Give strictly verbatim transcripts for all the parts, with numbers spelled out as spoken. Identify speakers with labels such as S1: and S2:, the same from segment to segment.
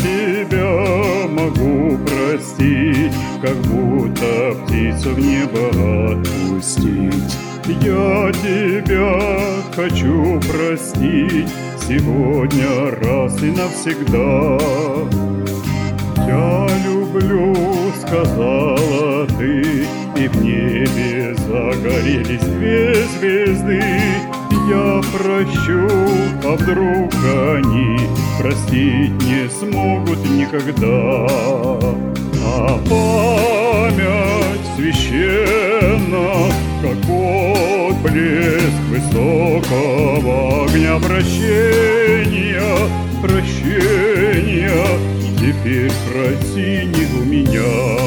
S1: тебя могу простить, как будто птицу в небо отпустить. Я тебя хочу простить сегодня раз и навсегда. Я люблю, сказала ты, и в небе загорелись две звезды. Я прощу, а вдруг они простить не смогут никогда. А память священна, как отблеск высокого огня прощения, прощения. Теперь проси не у меня.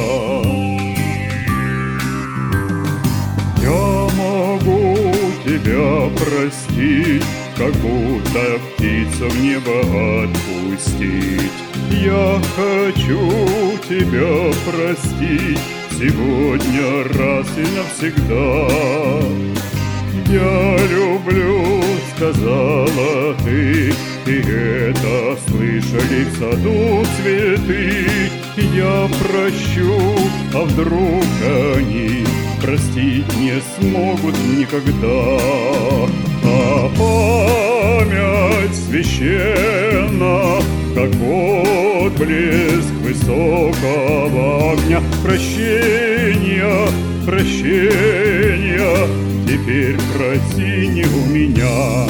S1: Я могу тебя простить, как будто птицу в небо отпустить. Я хочу тебя простить сегодня раз и навсегда. Я люблю, сказала ты, и это слышали в саду цветы. Я прощу, а вдруг они простить не смогут никогда. А память священна, как отблеск высокого огня прощения, прощения. Теперь проси не у меня.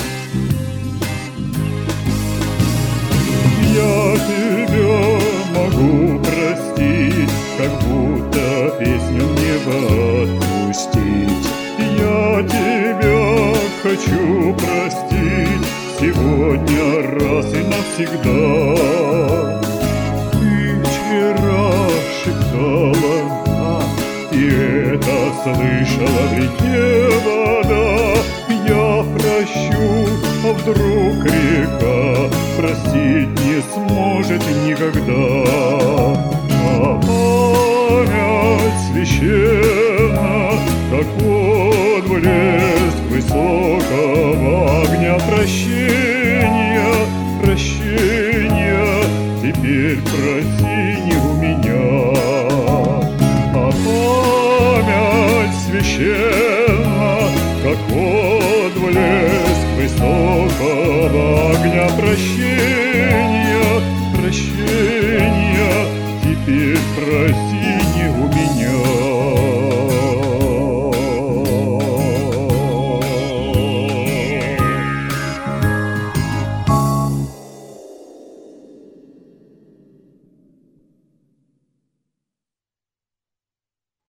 S1: Я тебя могу простить, как будто песню небо отпустить. Я тебя хочу простить сегодня раз и навсегда. Ты вчера шептала, а, и это слышала в реке вода. Я прощу, а вдруг река простить не сможет никогда. А память священна, как отблеск высокого огня прощения, прощения. Теперь проси не у меня. А память священна, как отблеск высокого огня прощения, прощения. Теперь проси.